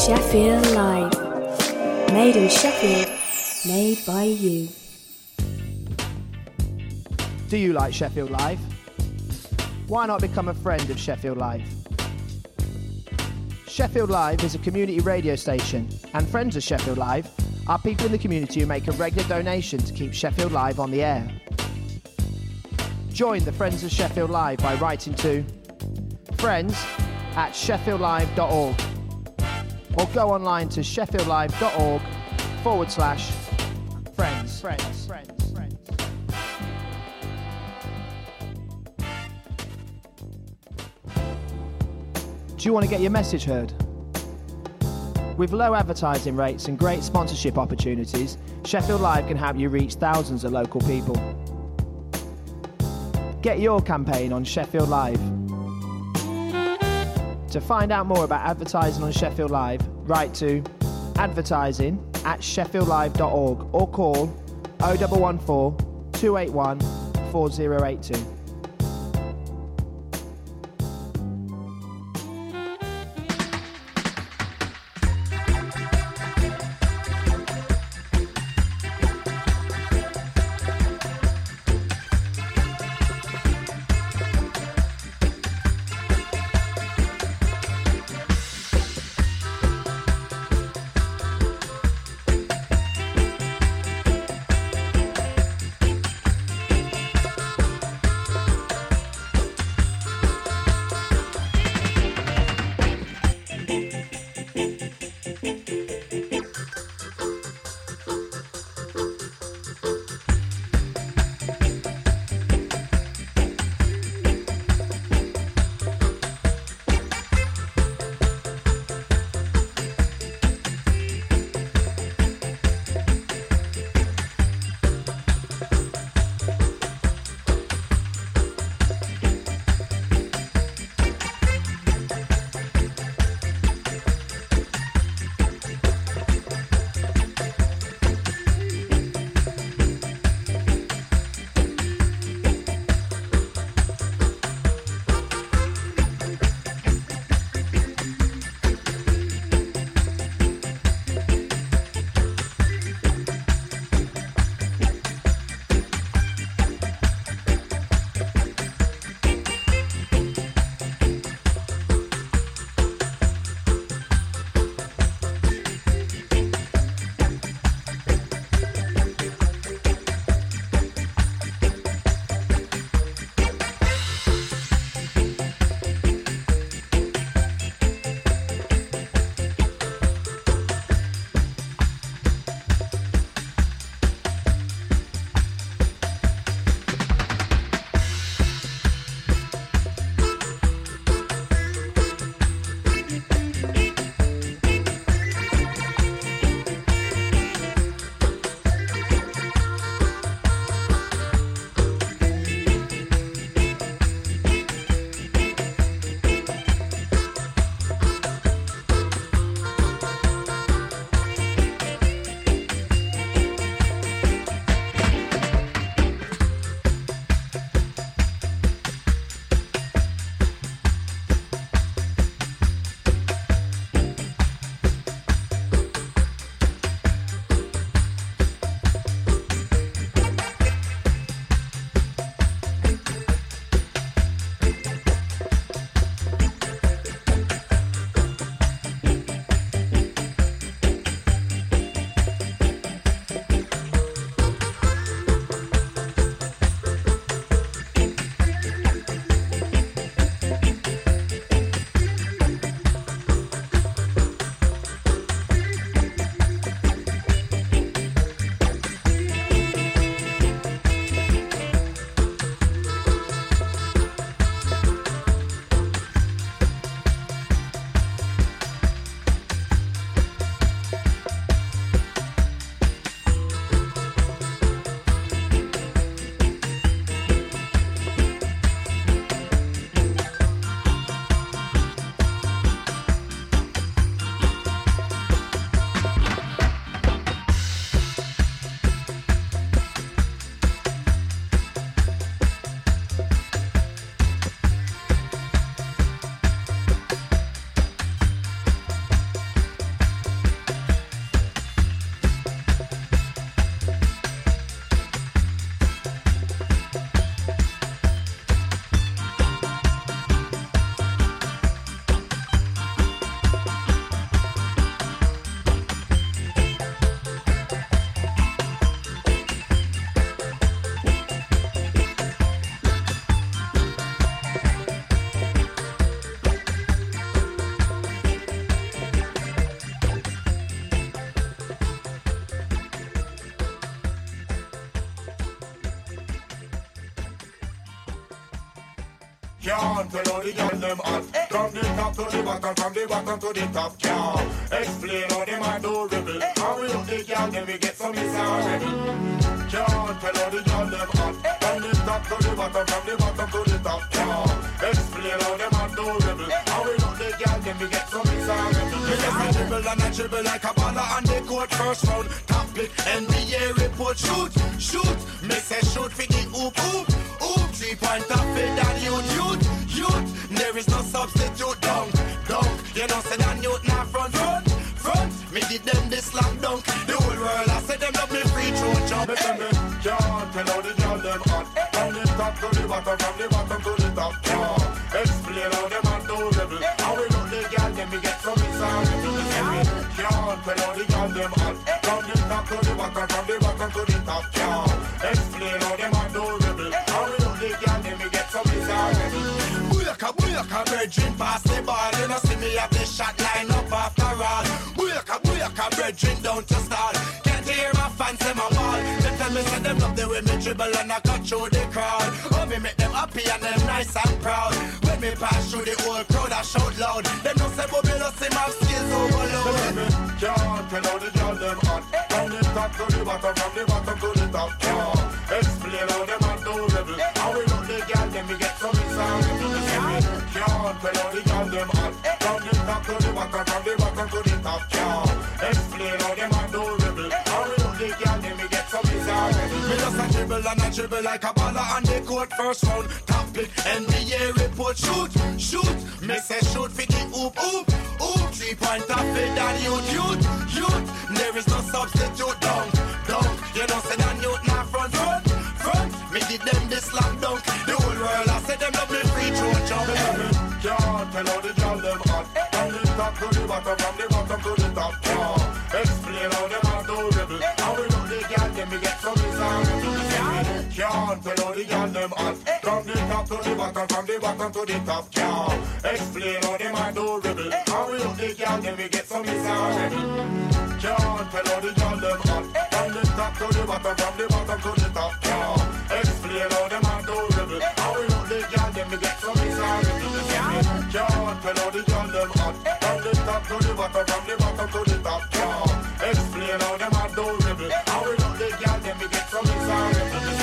Sheffield Live. Made in Sheffield, made by you. Do you like Sheffield Live? Why not become a friend of Sheffield Live? Sheffield Live is a community radio station, and friends of Sheffield Live are people in the community who make a regular donation to keep Sheffield Live on the air. Join the Friends of Sheffield Live by writing to friends@sheffieldlive.org or go online to sheffieldlive.org/friends. Do you want to get your message heard? With low advertising rates and great sponsorship opportunities, Sheffield Live can help you reach thousands of local people. Get your campaign on Sheffield Live. To find out more about advertising on Sheffield Live, write to advertising@sheffieldlive.org or call 0114 281 4082. Can't tell all the girl them hot. From the top to the bottom, from the bottom to the top. Can't explain how them are do rebel. How we look the girl, then we get some miserable. Can't tell all the girl them hot. From the top to the bottom, from the bottom to the top. Can't explain how them are do rebel. How we look the girl, then we get some miserable. We just a dribble and a dribble like a baller on the court. First round, top pick, NBA report. Shoot, shoot, me say shoot for the hoop, hoop, hoop. 3-point top it and youth. There is no substitute, dunk. You know say that youth now front. Me give them this slam dunk. The whole world I say them love me free throw jump. Can't tell how the girl them hot. From the top to the bottom, from the bottom to the top. Can't explain how them are do rebel. How we look the girl, then we get some miserable. Can't tell how the girl them hot. From the top to the bottom, from the bottom to the top. Can't explain how them are do rebel. How we look the girl, then we get some miserable. Booyaka, brethren, pass the ball. You know see me have this shot line up after all. Booyaka, brethren, don't you stall. Can't hear my fans in my wall. They tell me say them love the way me dribble and I cut through the crowd. Oh, me make them happy and them nice and proud. When me pass through the whole crowd, I shout loud. Them no say Bobby see my skills overload. Can't tell how the girl them hot. From the top to the bottom, from the bottom to the top. Can't explain how them are do rebel. How we look the girl, then we get some miserable. Can't tell how the girl them hot. From the top to the bottom, from the bottom to the top. Can't explain how them are do rebel. How we look the girl, then we get some miserable. Me just a dribble and a dribble like a baller on the court. First round, top pick, NBA report. Shoot, me say shoot for the hoop, hoop, hoop. 3-point top it and youth. There is no substitute, dunk. You know say that youth now front. Me give them this slam dunk. The whole world I say them love me free throw jump. Can't tell how the girl them hot. From the top to the bottom, from the bottom to the top. Can't explain how them are do rebel. How we look the girl, then we get some miserable. Can't tell how the girl them hot. From the top to the bottom, from the bottom to the top. Can't explain how them are do rebel. How we look the girl, then we get some miserable. Can't tell how the girl them hot. From the top to the bottom, from the bottom to the top. Can't explain how them are do rebel. How we look the girl, then we get some miserable. Can't tell how the girl them hot. From the top to the bottom, from the bottom to the top. Can't explain how them are do rebel. How we look the girl, then we get some miserable.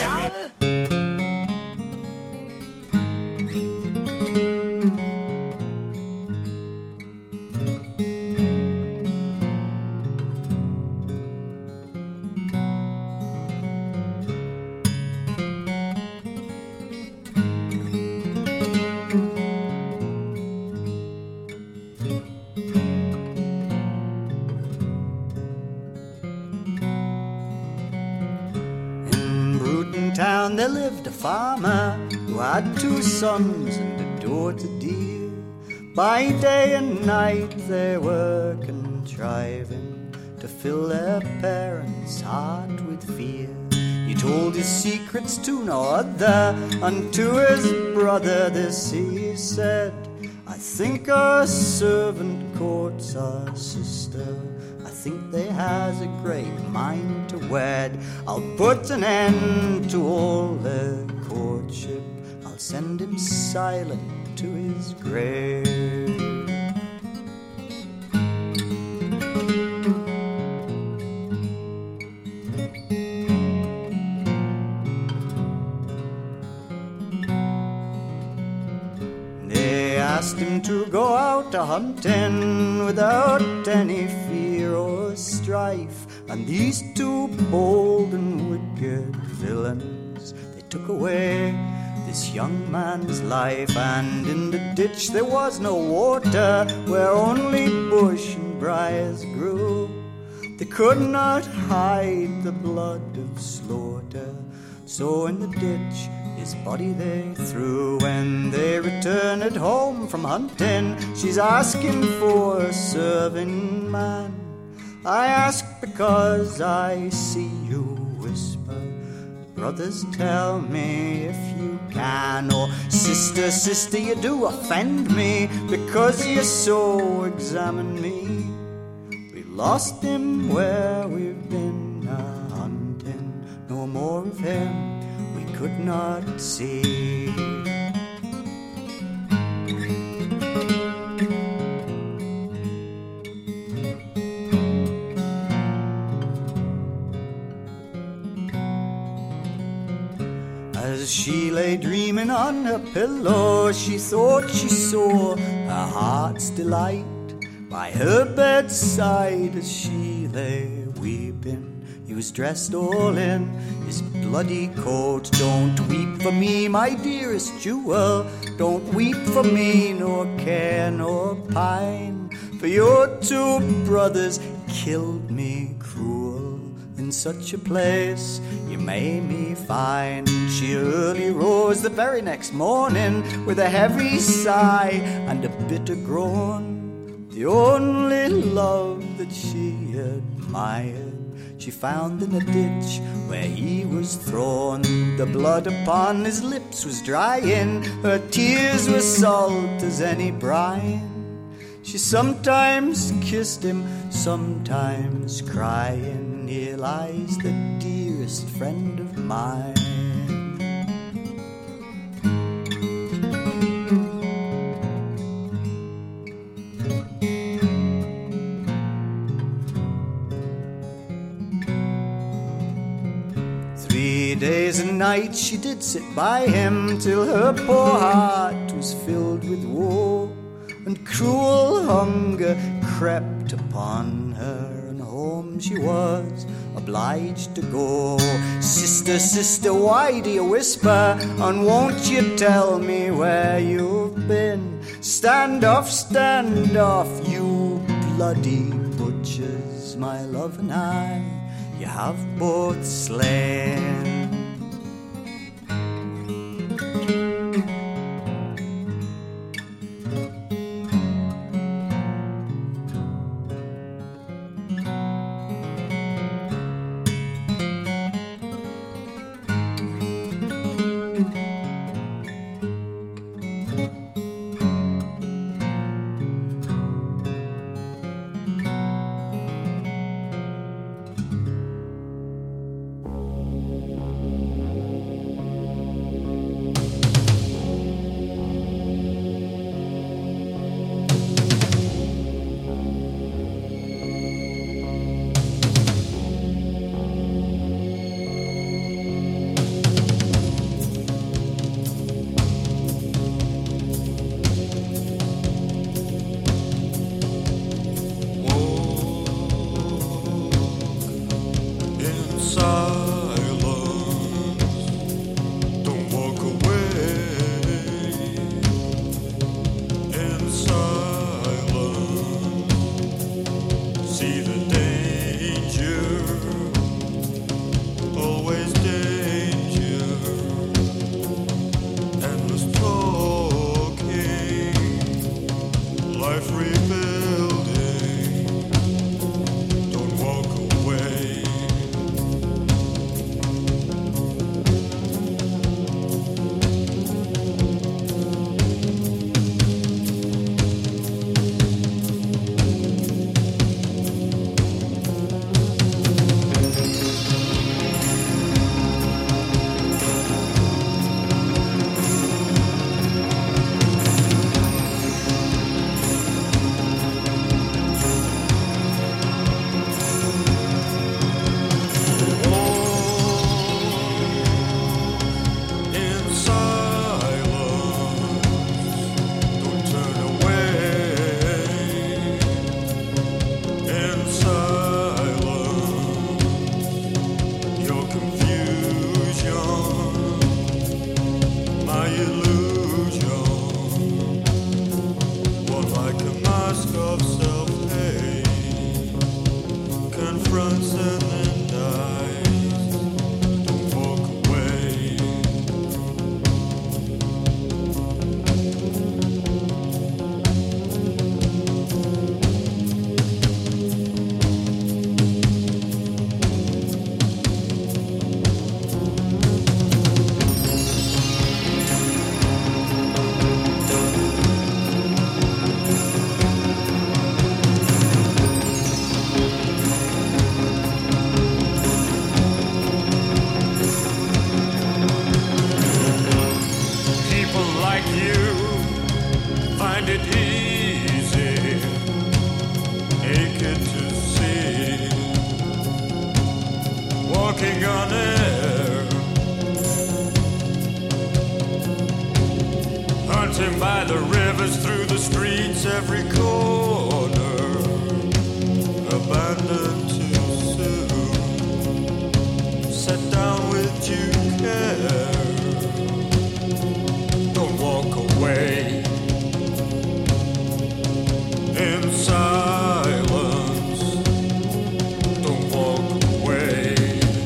Town there lived a farmer who had 2 sons and a daughter dear. By day and night they were contriving to fill their parents' heart with fear. He told his secrets to no other, and to his brother this he said: I think our servant courts our sister. I think they has a great mind to wed. I'll put an end to all their courtship. I'll send him silent to his grave. They asked him to go out a-hunting without any fear or strife, and these 2 bold and wicked villains, they took away this young man's life. And in the ditch there was no water, where only bush and briars grew. They could not hide the blood of slaughter, so in the ditch his body they threw. When they returned home from hunting, she's asking for a serving man. I ask because I see you whisper, brothers, tell me if you can. Or sister, sister, you do offend me, because you so examine me. We lost him where we've been a-hunting, no more of him we could not see. As she lay dreaming on her pillow, she thought she saw her heart's delight by her bedside as she lay weeping. He was dressed all in his bloody coat. Don't weep for me, my dearest jewel. Don't weep for me, nor care nor pine. For your two brothers killed me cruel. In such a place you made me find. She early rose the very next morning with a heavy sigh and a bitter groan. The only love that she admired she found in a ditch where he was thrown. The blood upon his lips was drying, her tears were salt as any brine. She sometimes kissed him, sometimes crying, here lies the dearest friend of mine. 3 days and nights she did sit by him, till her poor heart was filled with woe, and cruel hunger crept upon her, and home she was obliged to go. Sister, sister, why do you whisper, and won't you tell me where you've been? Stand off, you bloody butchers, my love and I, you have both slain. hunting by the rivers, through the streets, every corner, abandoned too soon, set down with due care. Don't walk away in silence, don't walk away.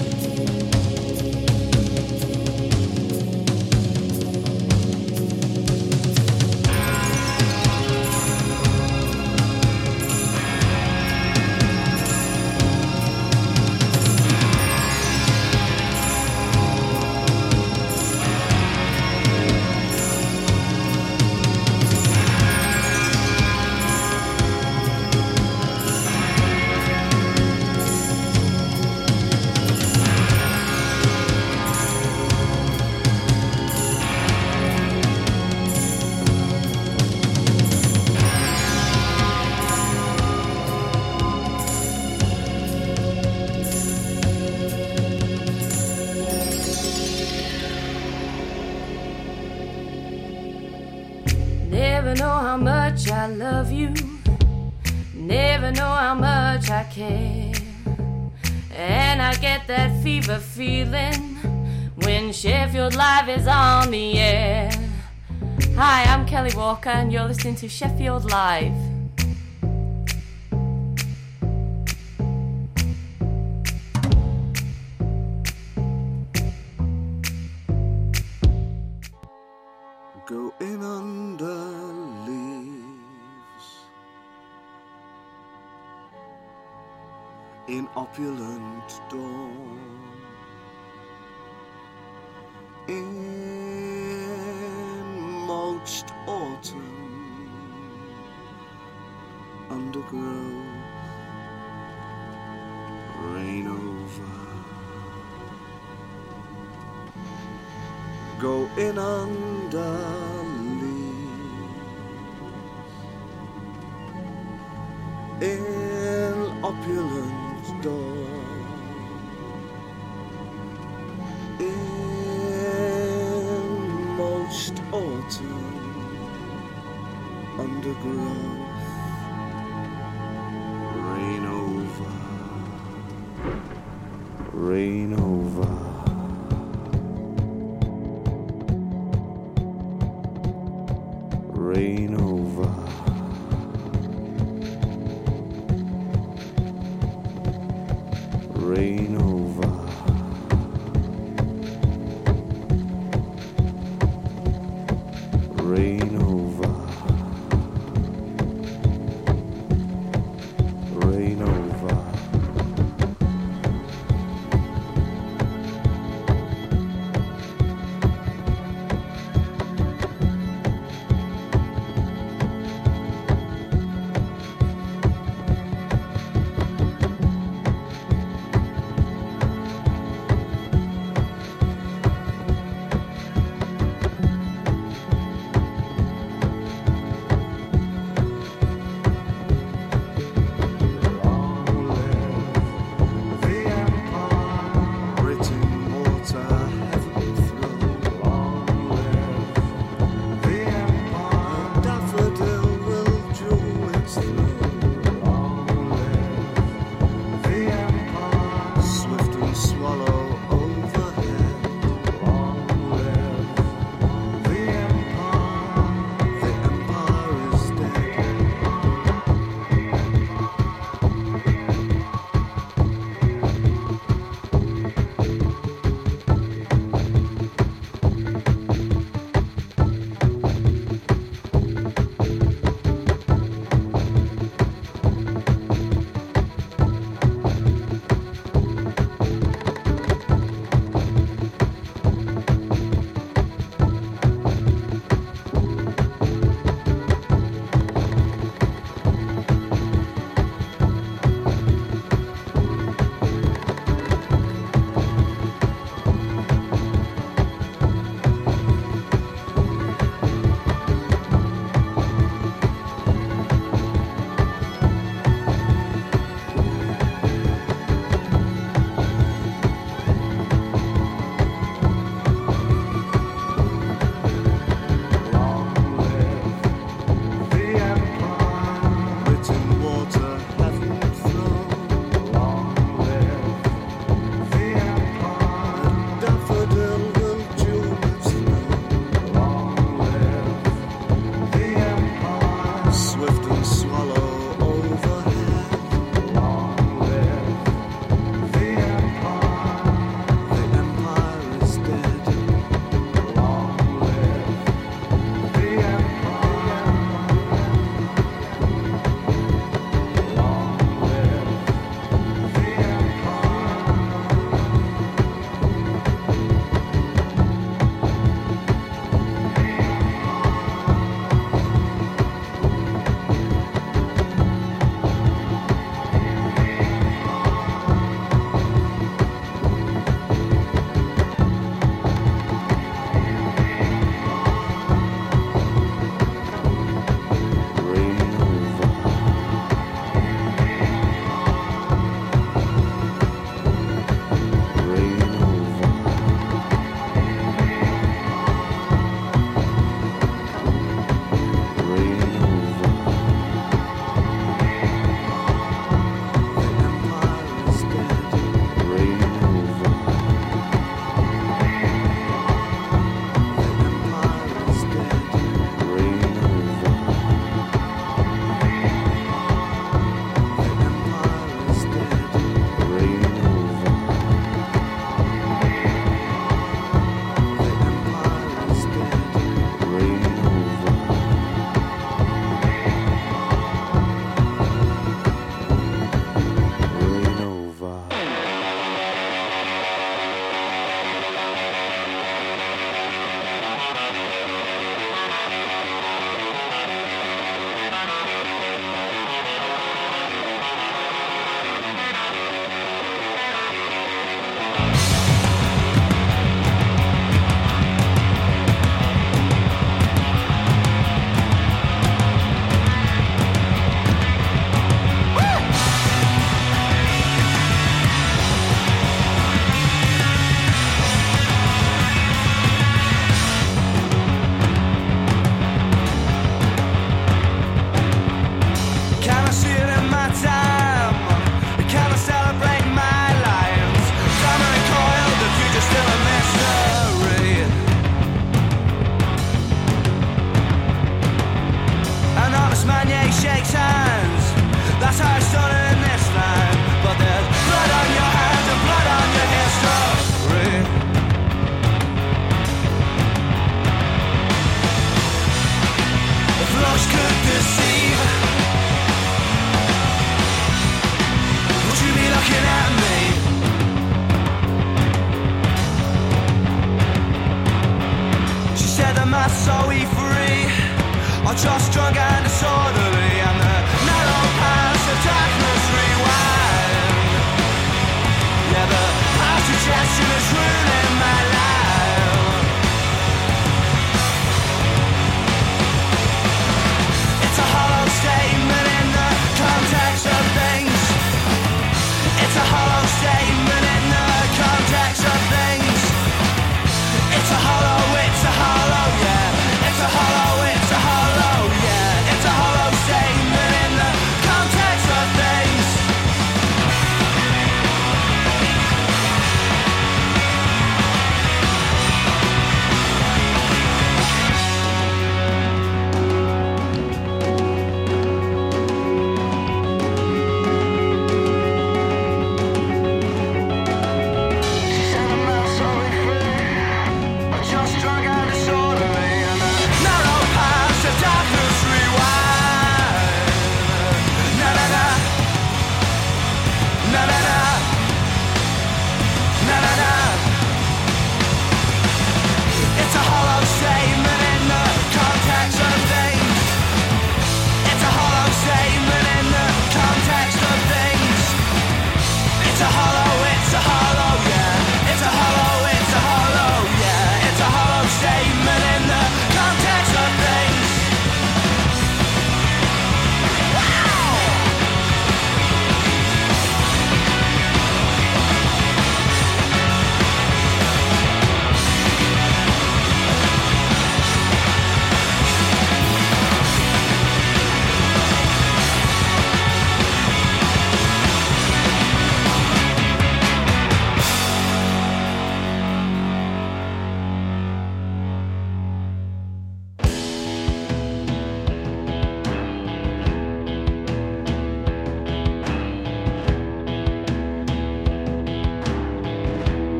Never know how much I love you, never know how much I care. And I get that fever feeling when Sheffield Live is on the air. Hi, I'm Kelly Walker and you're listening to Sheffield Live. Going under leaves in opulent dawn, in mulched autumn, undergrowth, rain over. Going under leaves in opulent dawn, in mulched autumn, undergrowth, rain over, rain over. Rain over, rain over, rain over, rain over.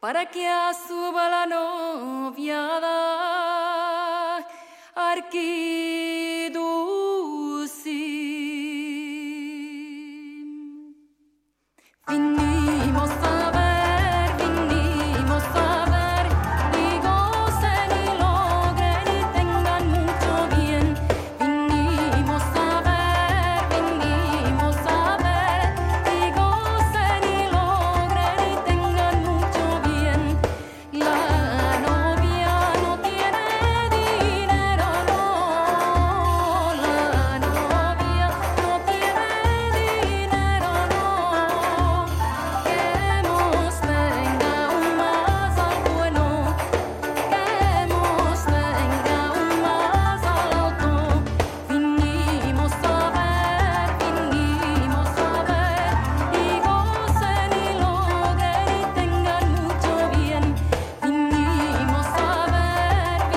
para que suba la noviada arquiduci. Vinimos a ver, y gocen y logren y tengan mucho bien. Vinimos a ver, y gocen y logren y tengan mucho bien. La novia no tiene dinero, no. La novia no tiene dinero, no. Queremos venga un más al bueno, queremos venga un más al alto. Vinimos a ver, y gocen y logren y tengan mucho bien. Vinimos a ver, y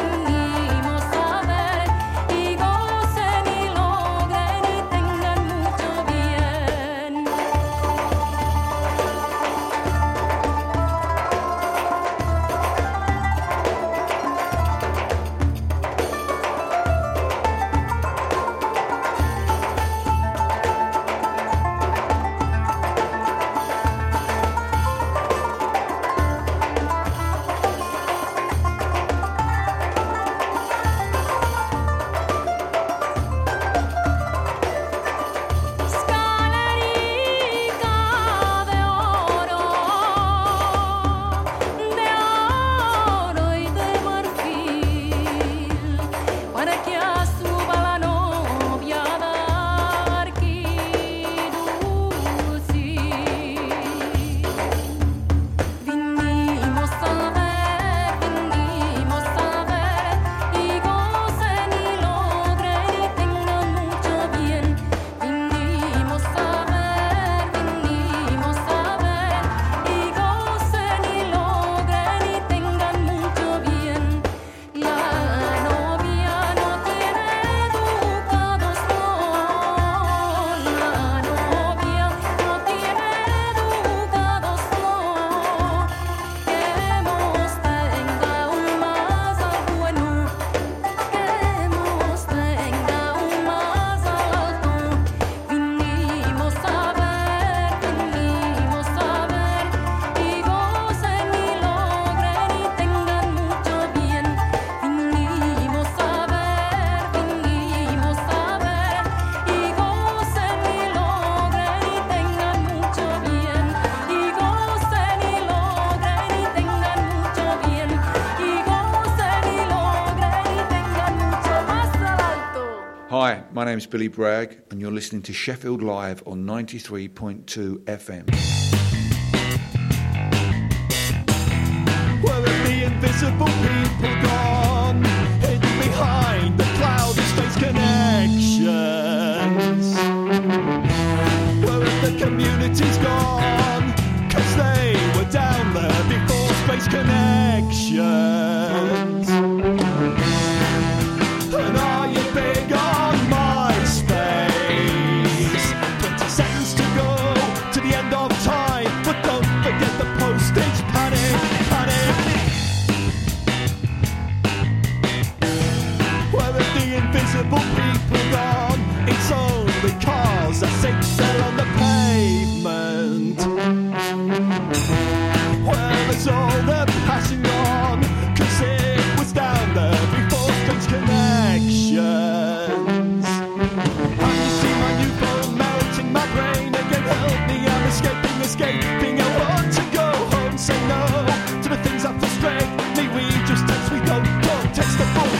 gocen y logren y tengan mucho bien. Escalerica de oro y de marfil, para que suba la novia de arquiduci. Vinimos a ver, y gocen y logren y tengan mucho bien. Vinimos a ver, y gocen y logren y tengan mucho bien. La novia no tiene educados, no. La novia no tiene educados, no. Queremos venga un más al bueno, queremos venga un más al alto. Vinimos a ver, y gocen y logren y tengan mucho bien. Vinimos a ver, y gocen y logren y tengan mucho bien. Y gocen y logren y tengan mucho bien. Y gocen y logren y tengan mucho más al alto. Hi, my name's Billy Bragg, and you're listening to Sheffield Live on 93.2 FM. Where have the invisible people gone? Hidden behind the cloud of space connections. Where have the communities gone? 'Cause they were down there before space connections. And are you big on MySpace? 20 seconds to go to the end of time, but don't forget the postage panic. Where have the invisible people gone? It's only cars that sit there on the pavement. Well, it's all they're passing on, 'cause it was down there before strange connections. Have you seen my new phone melting my brain again? Help me, I'm escaping. I want to go home, say no to the things that frustrate me. We just text, we don't text the boy.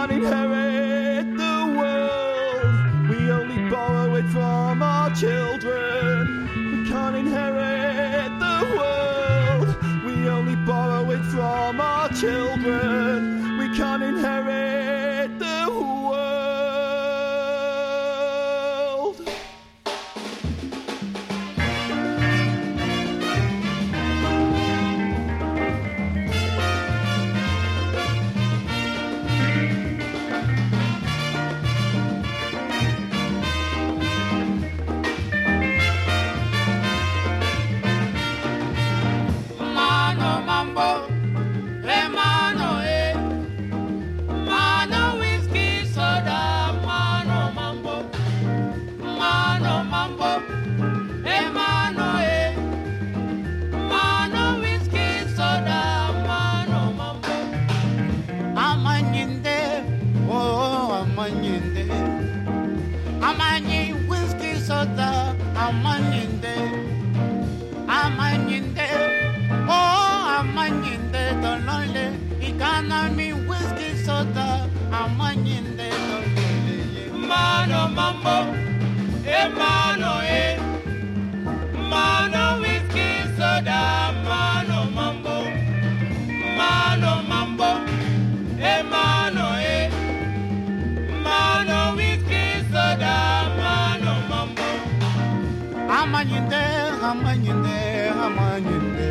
can't inherit the world. We only borrow it from our children. We can't inherit the world. We only borrow it from our children. We can't inherit the world. Amanyinde, oh amanyinde, dolole. Ikana mi whiskey soda, amanyinde, dolole. Mano mambo, mano mano whiskey soda, mano mambo, mano mano whiskey soda, mano mambo. Amanyinde, amanyinde, amanyinde.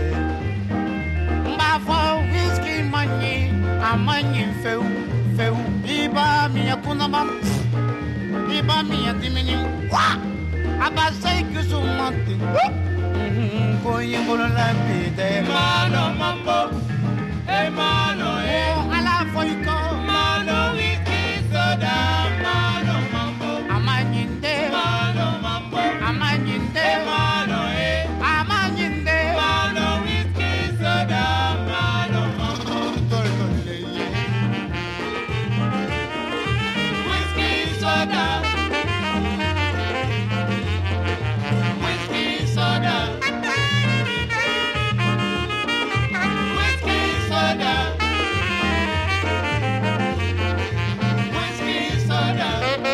Mbafo whiskey mani, amanyin feu, feu. Iba mi akuna mam, iba mi atimini. Wa, abasai kusumati. Koye bono la pide. Mano mambo, mano ala foiko. Mano whiskey soda, mano mambo. Amanyinde, mano mambo. Amanyinde, mano amanyinde, mano whiskey soda, mano mambo. Whiskey soda, whiskey soda, whiskey soda, whiskey soda.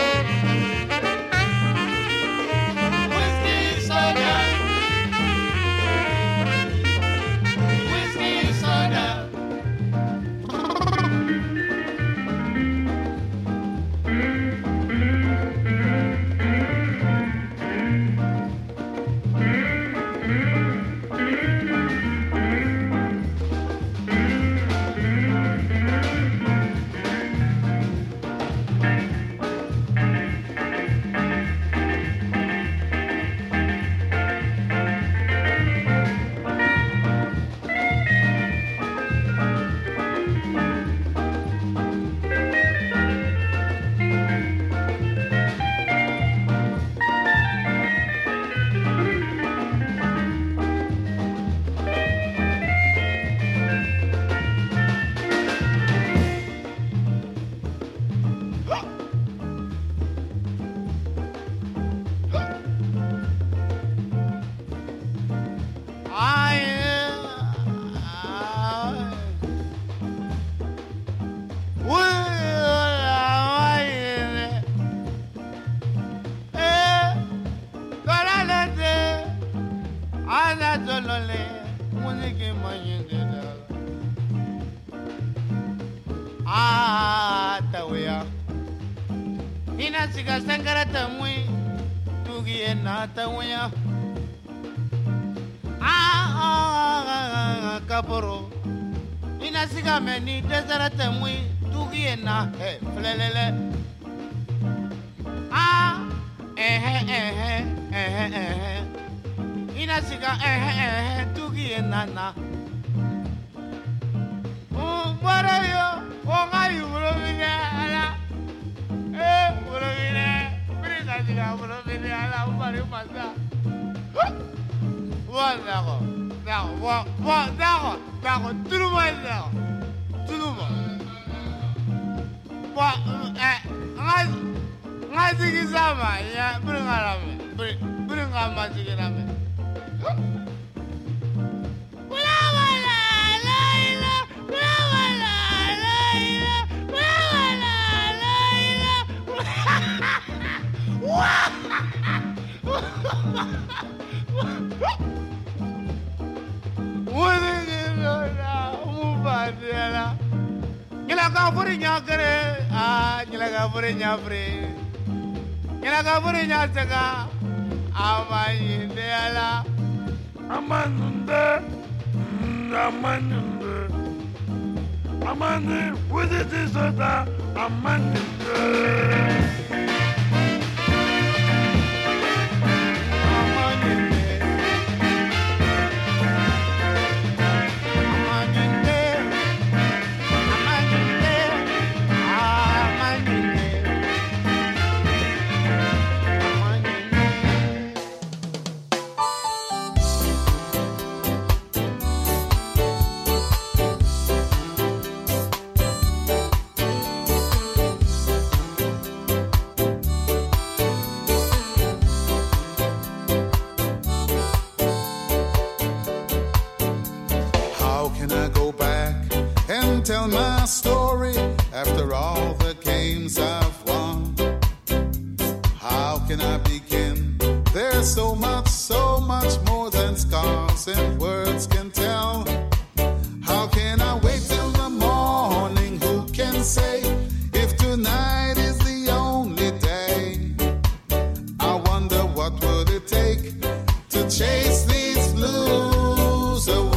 Siga sangara tamui tugi enata uya kaporo ina siga meni desara tamui tugi ena flelele ina siga tugi enana para yo ongayu brovine ala brovine brisa siga brovine ala umari masa Dago, turuma dago. Turuma. Ngasigi sama ya, berengalame. Berengama sigirame. Wala, Amani, with it is that Amani. Tell my story after all the games I've won. How can I begin? There's so much more than scars and words can tell. How can I wait till the morning? Who can say if tonight is the only day? I wonder what would it take to chase these blues away.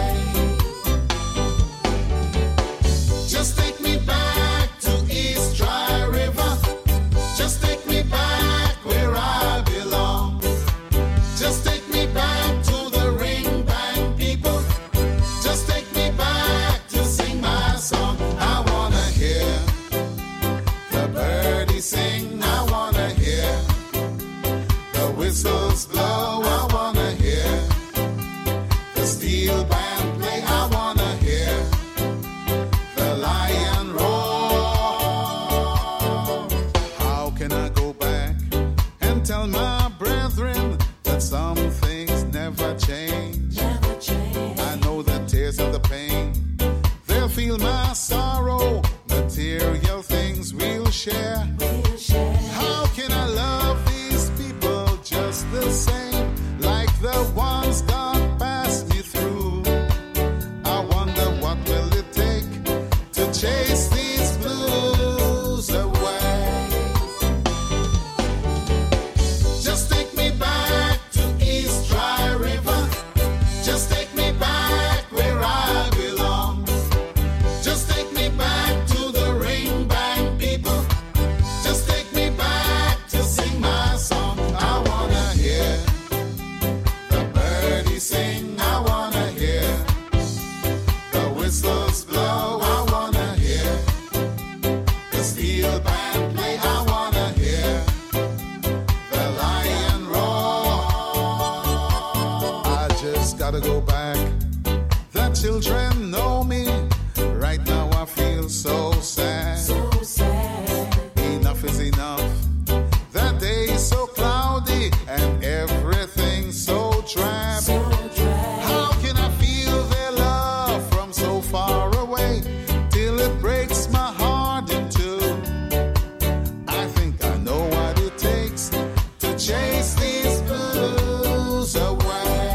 Just take me back to East Dry River. Just take me back where I belong. Just take me back to the ring band people. Just take me back to sing my song. I wanna hear the birdies sing. I wanna hear the whistles blow. I wanna hear the steel band play. I wanna hear the lion roar. How can I go back and tell my brethren that some things never change? I know the tears of the pain, they'll feel my sorrow. Material things we'll share. How can I love these people just the same, like the ones God passed me through? I wonder what will it take to chase these blues away. Just take me back to East Dry River. Just take me back where I belong. Just take me back to the ring band people. Just take me back to sing my song. I wanna hear the birdies sing. I wanna hear the whistles blow. I wanna hear the steel band play. I wanna hear the lion roar. I just gotta go back. The children know me. Right now I feel so sad. Enough is enough. The day is so cloudy and everything so drab. How can I feel their love from so far away till it breaks my heart in two? I think I know what it takes to chase these blues away.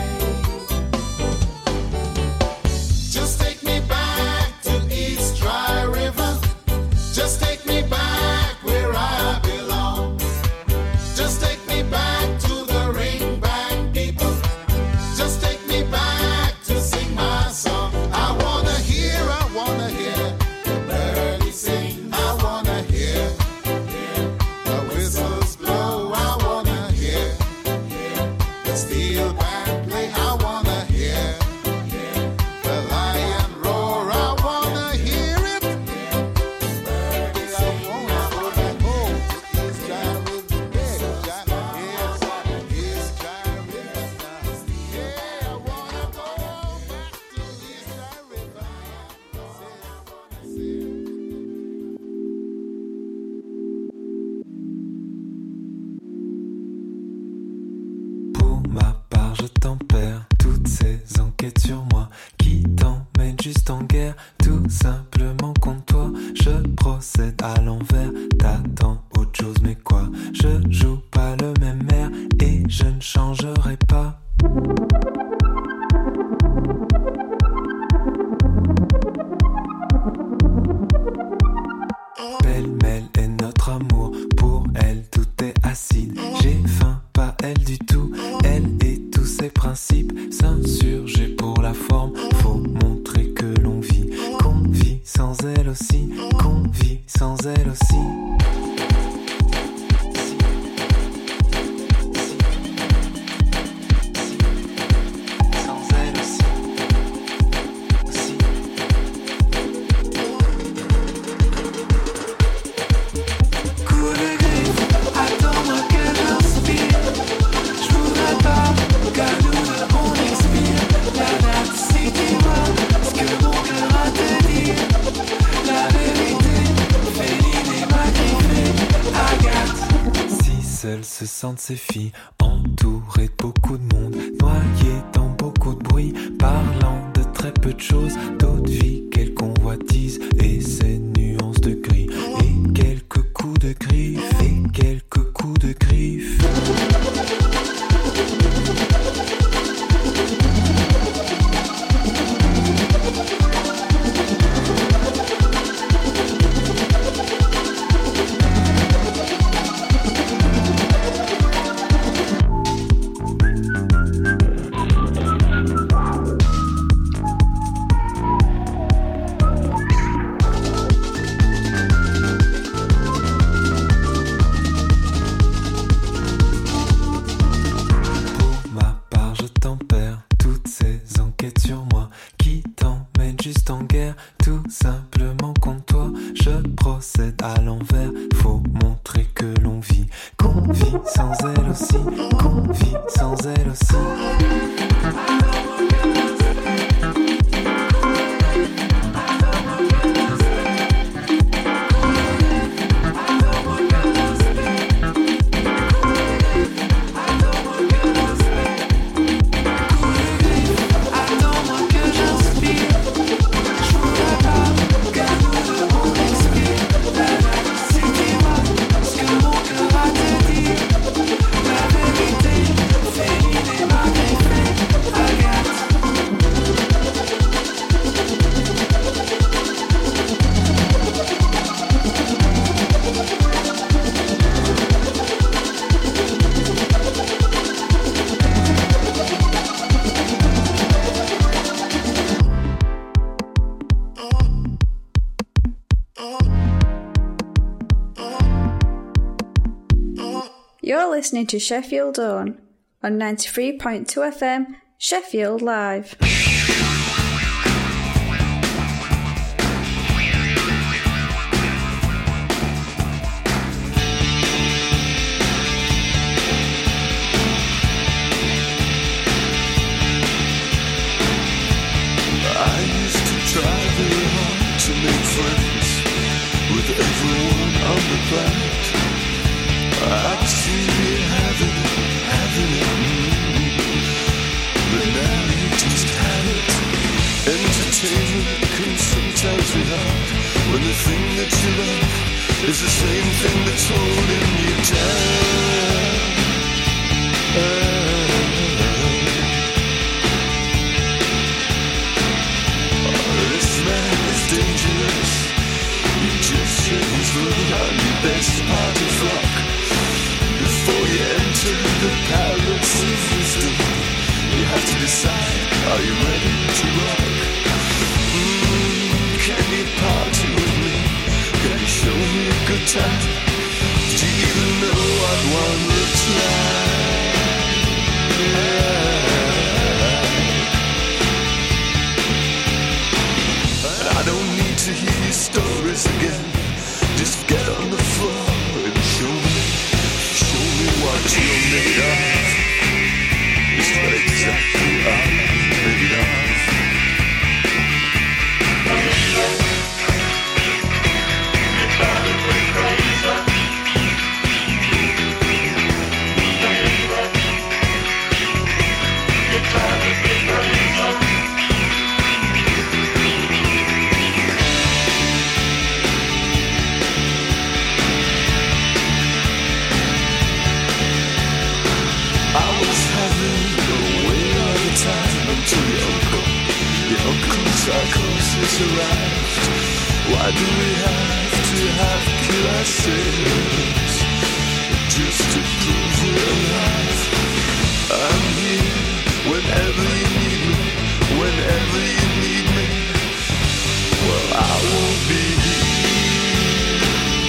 Just take me back to East Dry River. Just take me back where I belong. Just take me back to the ring band people. Just take me back to sing my song. I wanna hear the birdies sing. I wanna hear the whistles blow. I wanna hear the steel band play. I wanna hear the lion roar. I wanna hear it. I wanna go back home to East Dry River. East Dry River now. Yeah, I wanna go back to East Dry River. Pour ma part, je tempère toutes ces enquêtes sur moi qui t'emmènent juste en guerre, tout simplement contre toi. Je procède à l'envers, t'attends autre chose, mais quoi? Je joue pas le même air et je ne change seules se sentent ces filles, entourées de beaucoup de monde, noyées dans beaucoup de bruit, parlant de très peu de choses, d'autres vies qu'elles convoitisent, et ces nuances de gris, et quelques coups de griffes, et quelques coups de griffes. You're listening to Sheffield On 93.2 FM, Sheffield Live. I'd see you having it, but now you just have it. Entertainment can sometimes be hard when the thing that you love is the same thing that's holding you down. This man is dangerous. You just said he's on your best party frock. Before you enter the palace of wisdom, you have to decide, are you ready to rock? Can you party with me? Can you show me a good time? Do you even know what one looks like? And I don't need to hear your stories again. Just get on the floor and show me what you're made of. It's not exactly what I'm made of. Psychosis arrived. Why do we have to kill ourselves just to prove we're alive? I'm here whenever you need me, whenever you need me. Well, I won't be here.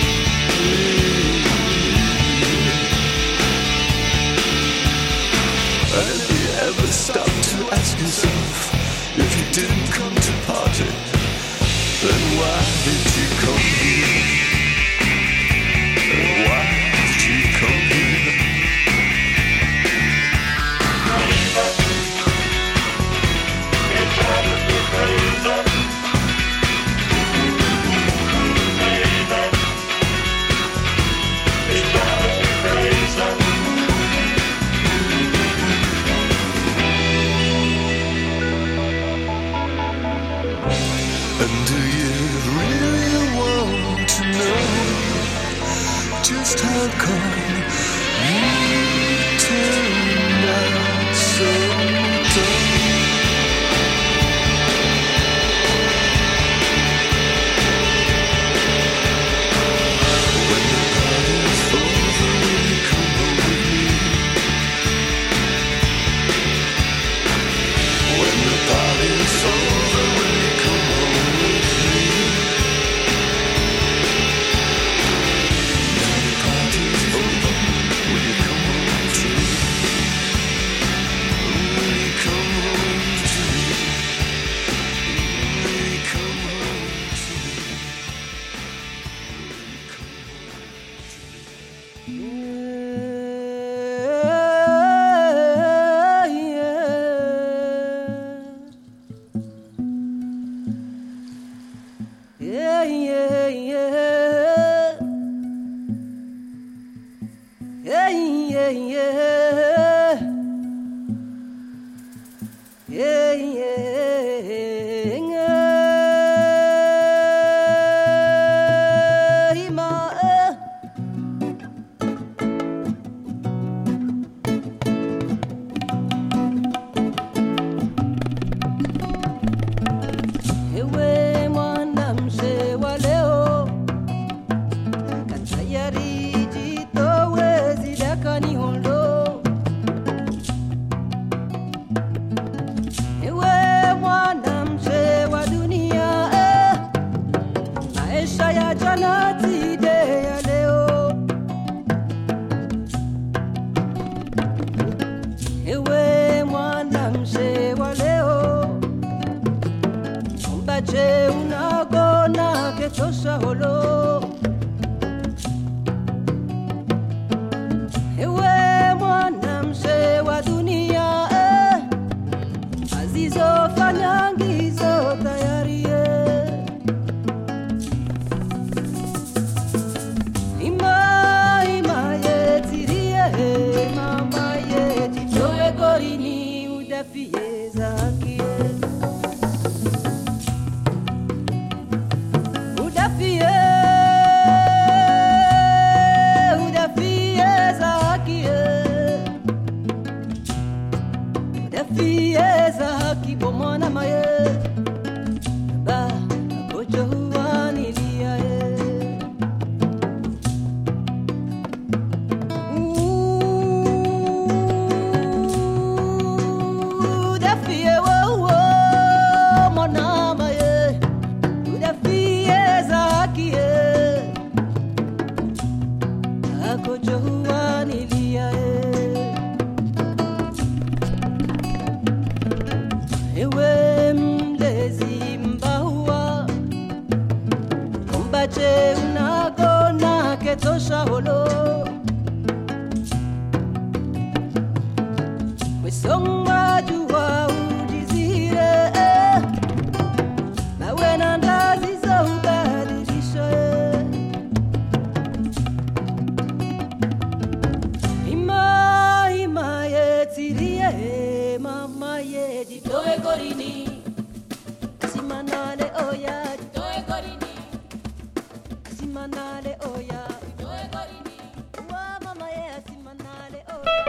Have you ever stopped to ask yourself, if you didn't come to party, then why did you come here? And why did you come here? call. You turned out so tall. When the party's over, will you come home with me? When the party's over, will you come home with me? Now the party's over, will you come home to me? Will you come home to me? Will you come home to me? Yeah, yeah, yeah. Yeah, yeah, yeah. Yeah, Ewe mwana mzee wa leo, katayari jitowe zidakani hondo. Ewe mwana mzee wa dunia, maisha ya jana tide ya leo. Ewe mwana mzee wa leo, Mbache unagona ketosha holo. Ewe mwana mzee wa dunia, azizo fanyangizo tayari. Ima ima yetirie mama yeti towe gorini udafie zakie. Udafie za haki bomona maye ba kojo huani lia udafie wo mona maye udafie za haki kojo huani lia Ewe mlezi mbaua, Mbache unagona ketosha holo. Wesonga jua ujizire, nawe na ndazi za ubadilisho. Ima yetirie mama yedi toe gorini simanale oya toe gorini simanale oya toe gorini wa mama ye simanale oya.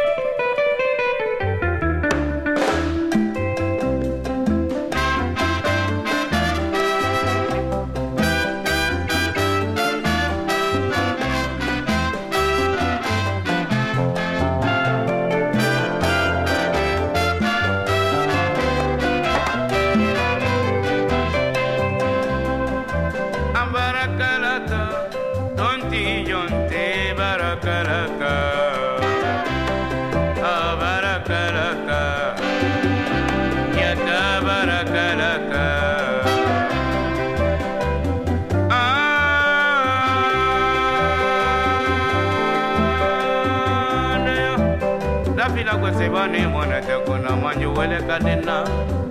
Sebane mwana takuna manju wale kadena.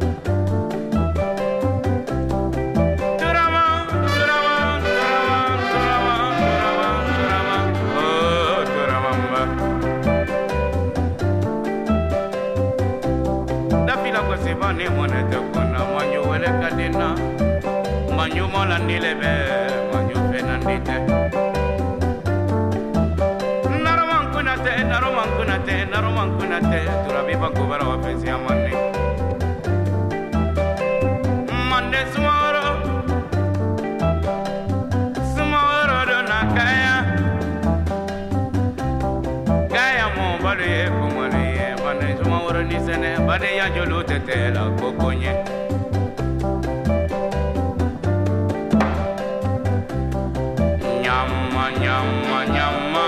Sebane mwana takuna manju wale kadena. Manju mola nilebe manju fenandite. kunate, naroman kunate, turabi bakubara wa fesi amane. Mande sumoro do nakaya. Kaya mo bade kumale, mande sumoro ni sene, bade ya jolo tete la kokonye. Nyama nyama nyama.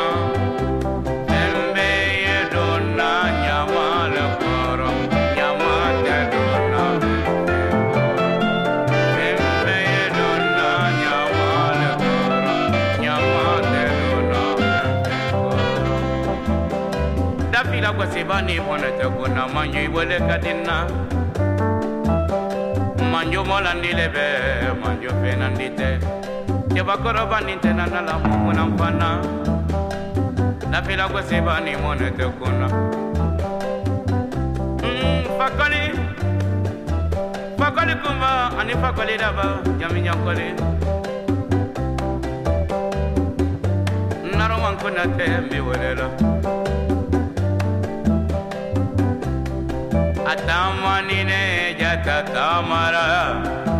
Kwa sibani mwana tekuna manyo iwele kadina manyo mola nilebe manyo fena ndite Yeba koroba ninte na nala mwana mpana Nafila kwa sibani mwana tekuna Fakoli kumba ani fakoli daba jami nyankoli Naro mankuna tembi welela Atamanine jata tamara